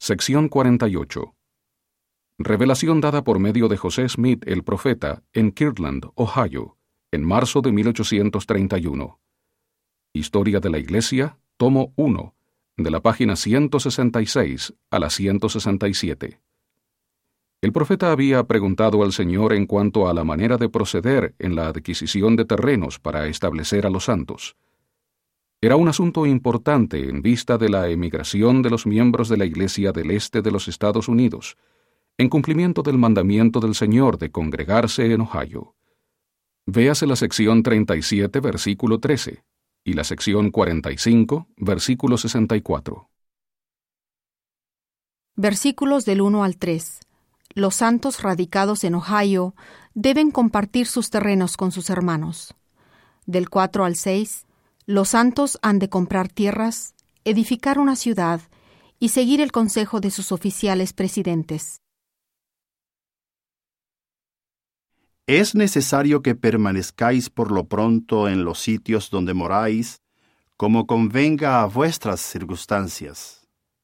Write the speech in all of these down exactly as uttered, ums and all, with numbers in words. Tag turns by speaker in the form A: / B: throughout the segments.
A: Sección cuarenta y ocho. Revelación dada por medio de José Smith el profeta en Kirtland, Ohio, en marzo de mil ochocientos treinta y uno. Historia de la Iglesia, tomo uno, de la página ciento sesenta y seis a la ciento sesenta y siete. El profeta había preguntado al Señor en cuanto a la manera de proceder en la adquisición de terrenos para establecer a los santos. Era un asunto importante en vista de la emigración de los miembros de la Iglesia del Este de los Estados Unidos, en cumplimiento del mandamiento del Señor de congregarse en Ohio. Véase la sección treinta y siete, versículo trece, y la sección cuarenta y cinco, versículo sesenta y cuatro.
B: Versículos del uno al tres. Los santos radicados en Ohio deben compartir sus terrenos con sus hermanos. Del cuatro al seis, los santos han de comprar tierras, edificar una ciudad y seguir el consejo de sus oficiales presidentes.
C: Es necesario que permanezcáis por lo pronto en los sitios donde moráis, como convenga a vuestras circunstancias.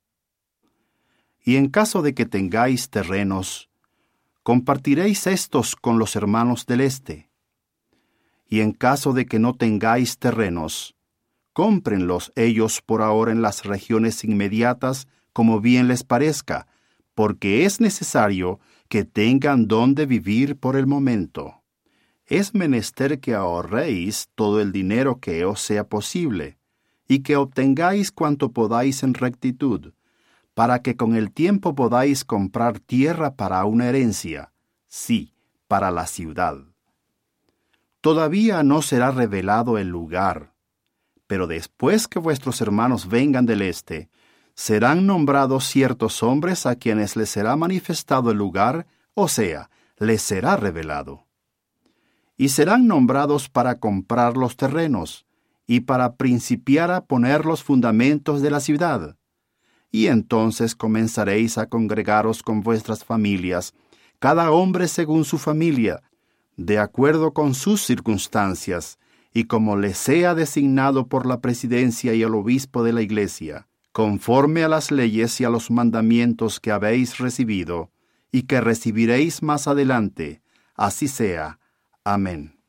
C: Y en caso de que tengáis terrenos, compartiréis estos con los hermanos del este. Y en caso de que no tengáis terrenos, cómprenlos ellos por ahora en las regiones inmediatas como bien les parezca, porque es necesario que tengan donde vivir por el momento. Es menester que ahorréis todo el dinero que os sea posible, y que obtengáis cuanto podáis en rectitud, para que con el tiempo podáis comprar tierra para una herencia, sí, para la ciudad. Todavía no será revelado el lugar, pero después que vuestros hermanos vengan del este, serán nombrados ciertos hombres a quienes les será manifestado el lugar, o sea, les será revelado. Y serán nombrados para comprar los terrenos, y para principiar a poner los fundamentos de la ciudad. Y entonces comenzaréis a congregaros con vuestras familias, cada hombre según su familia, de acuerdo con sus circunstancias, y como les sea designado por la presidencia y el obispo de la iglesia, conforme a las leyes y a los mandamientos que habéis recibido, y que recibiréis más adelante. Así sea. Amén.